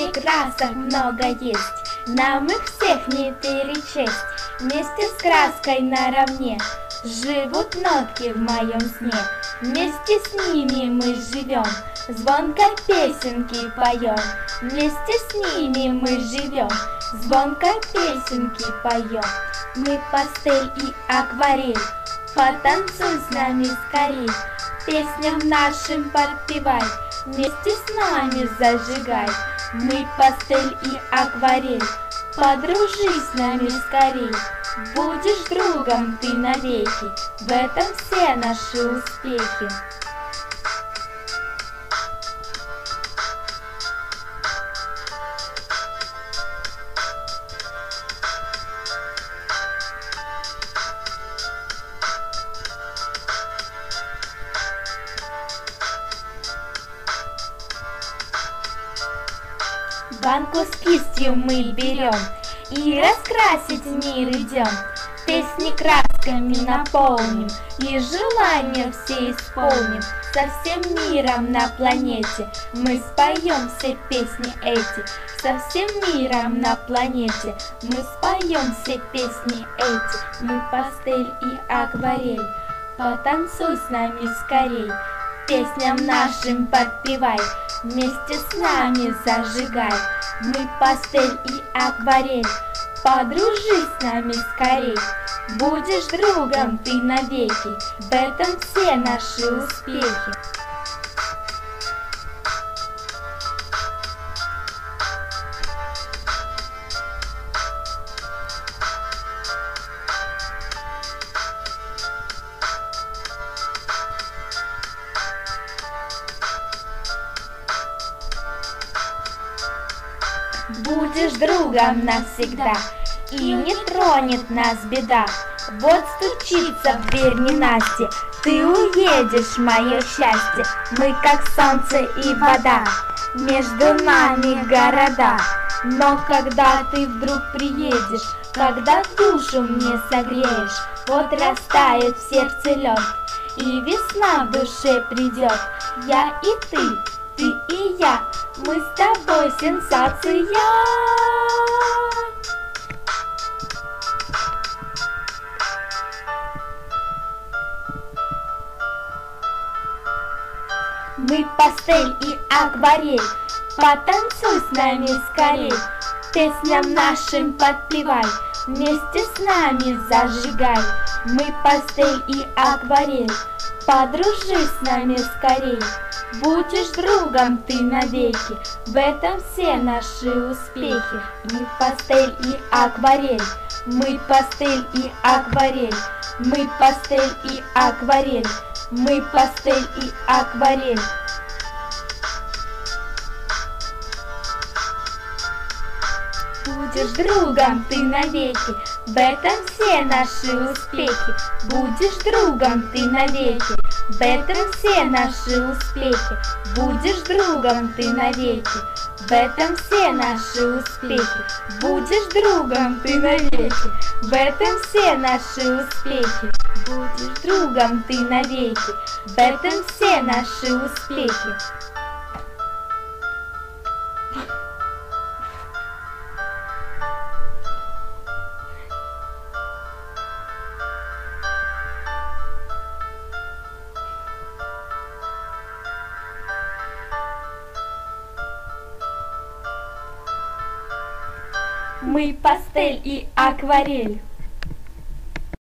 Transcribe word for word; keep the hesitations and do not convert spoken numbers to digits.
и красок много есть, нам их всех не перечесть. Вместе с краской наравне живут нотки в моем сне. Вместе с ними мы живем, звонко песенки поем. Вместе с ними мы живем, звонко песенки поем. Мы пастель и акварель, потанцуй с нами скорей. Песням нашим подпевай, вместе с нами зажигай. Мы пастель и акварель, подружись с нами скорей. Будешь другом ты навеки, в этом все наши успехи. Банку с кистью мы берем и раскрасить мир идем. Песни красками наполним и желания все исполним. Со всем миром на планете мы споем все песни эти. Со всем миром на планете мы споем все песни эти. Мы пастель и акварель, потанцуй с нами скорей. Песням нашим подпевай, вместе с нами зажигай. Мы пастель и акварель, подружись с нами скорей. Будешь другом ты навеки, в этом все наши успехи. Будешь другом навсегда, и не тронет нас беда. Вот стучится в дверь ненастье, ты уедешь, мое счастье. Мы как солнце и вода, между нами города. Но когда ты вдруг приедешь, когда душу мне согреешь, вот растает в сердце лед, и весна в душе придет. Я и ты, ты и я, мы с тобой сенсация. Мы пастель и акварель, потанцуй с нами скорей. Песням нашим подпевай, вместе с нами зажигай. Мы пастель и акварель, подружись с нами скорей. Будешь другом ты навеки, в этом все наши успехи. Мы пастель и акварель, мы пастель и акварель, мы пастель и акварель, мы пастель и акварель. Будешь другом ты навеки, в этом все наши успехи. Будешь другом ты навеки, в этом все наши успехи. Будешь другом ты навеки, в этом все наши успехи. Будешь другом ты навеки, в этом все наши успехи. Будешь другом ты навеки, в этом все наши успехи. Мы пастель и акварель,